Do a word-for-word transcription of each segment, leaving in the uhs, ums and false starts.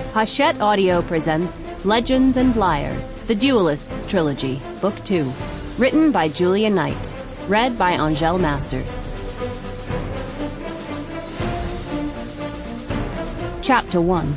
Hachette Audio presents Legends and Liars, The Duelists Trilogy, Book two. Written by Julia Knight. Read by Angel Masters. Chapter one.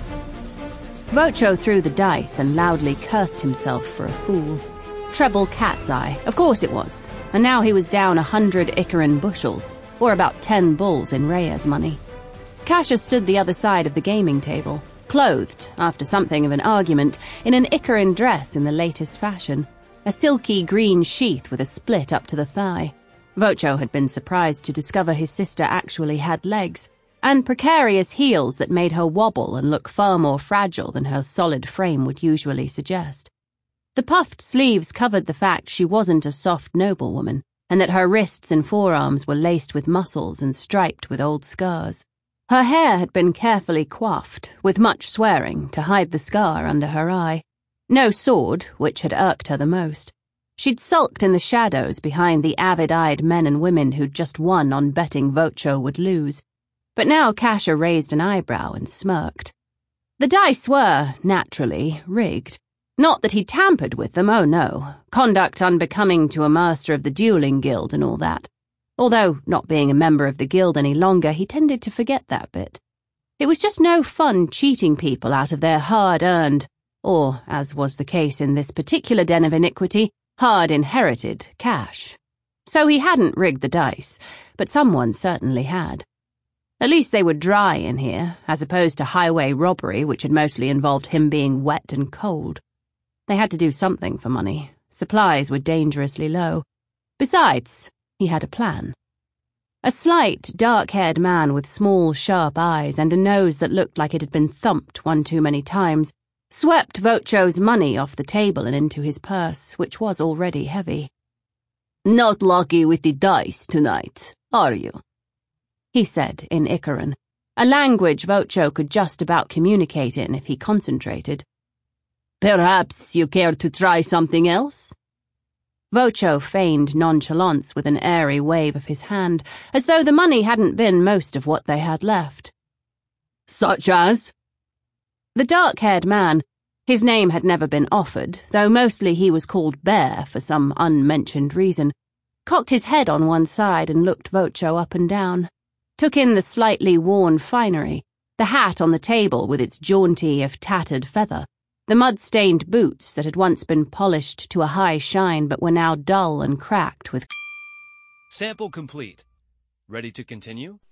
Vocho threw the dice and loudly cursed himself for a fool. Treble cat's eye, of course it was. And now he was down a hundred Icaran bushels, or about ten bulls in Rhea's money. Kasha stood the other side of the gaming table, clothed, after something of an argument, in an Icaran dress in the latest fashion, a silky green sheath with a split up to the thigh. Vocho had been surprised to discover his sister actually had legs, and precarious heels that made her wobble and look far more fragile than her solid frame would usually suggest. The puffed sleeves covered the fact she wasn't a soft noblewoman, and that her wrists and forearms were laced with muscles and striped with old scars. Her hair had been carefully coiffed, with much swearing, to hide the scar under her eye. No sword, which had irked her the most. She'd sulked in the shadows behind the avid-eyed men and women who'd just won on betting Vocho would lose. But now Kasha raised an eyebrow and smirked. The dice were, naturally, rigged. Not that he tampered with them, oh no. Conduct unbecoming to a master of the dueling guild and all that. Although, not being a member of the guild any longer, he tended to forget that bit. It was just no fun cheating people out of their hard-earned, or, as was the case in this particular den of iniquity, hard-inherited cash. So he hadn't rigged the dice, but someone certainly had. At least they were dry in here, as opposed to highway robbery, which had mostly involved him being wet and cold. They had to do something for money. Supplies were dangerously low. Besides, he had a plan. A slight, dark-haired man with small, sharp eyes and a nose that looked like it had been thumped one too many times swept Vocho's money off the table and into his purse, which was already heavy. "Not lucky with the dice tonight, are you?" he said in Icaran, a language Vocho could just about communicate in if he concentrated. "Perhaps you care to try something else?" Vocho feigned nonchalance with an airy wave of his hand, as though the money hadn't been most of what they had left. "Such as?" The dark-haired man, his name had never been offered, though mostly he was called Bear for some unmentioned reason, cocked his head on one side and looked Vocho up and down, took in the slightly worn finery, the hat on the table with its jaunty if tattered feather, the mud-stained boots that had once been polished to a high shine but were now dull and cracked with... Sample complete. Ready to continue?